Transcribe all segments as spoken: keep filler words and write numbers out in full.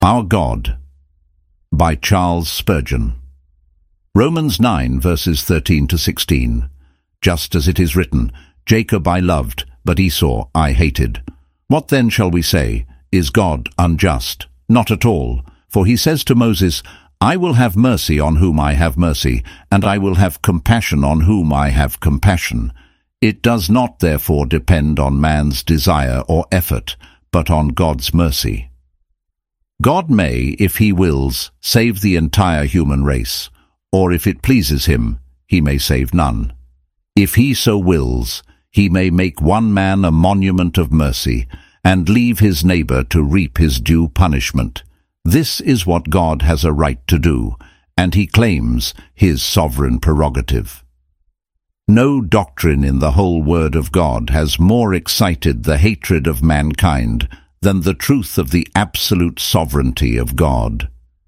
Our God, by Charles Spurgeon. Romans nine, verses thirteen to sixteen. Just as it is written, Jacob I loved, but Esau I hated. What then shall we say? Is God unjust? Not at all. For he says to Moses, I will have mercy on whom I have mercy, and I will have compassion on whom I have compassion. It does not therefore depend on man's desire or effort, but on God's mercy. God may, if he wills, save the entire human race, or if it pleases him, he may save none. If he so wills, he may make one man a monument of mercy, and leave his neighbor to reap his due punishment. This is what God has a right to do, and he claims his sovereign prerogative. No doctrine in the whole Word of God has more excited the hatred of mankind than the truth of the absolute sovereignty of God.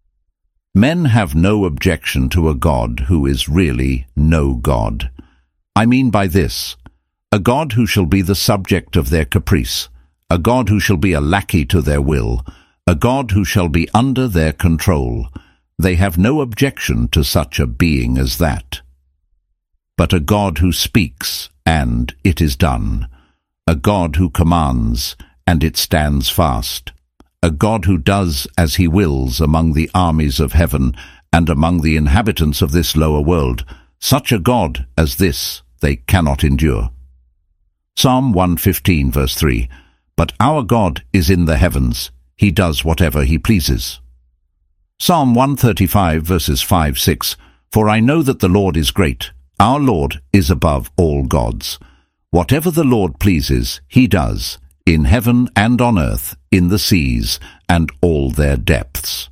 Men have no objection to a God who is really no God. I mean by this, a God who shall be the subject of their caprice, a God who shall be a lackey to their will, a God who shall be under their control. They have no objection to such a being as that. But a God who speaks, and it is done, a God who commands, and it stands fast, a God who does as he wills among the armies of heaven and among the inhabitants of this lower world, such a God as this they cannot endure. Psalm one fifteen, verse three, But our God is in the heavens, he does whatever he pleases. Psalm one thirty-five, verses five, six, For I know that the Lord is great, our Lord is above all gods. Whatever the Lord pleases, he does, in heaven and on earth, in the seas, and all their depths.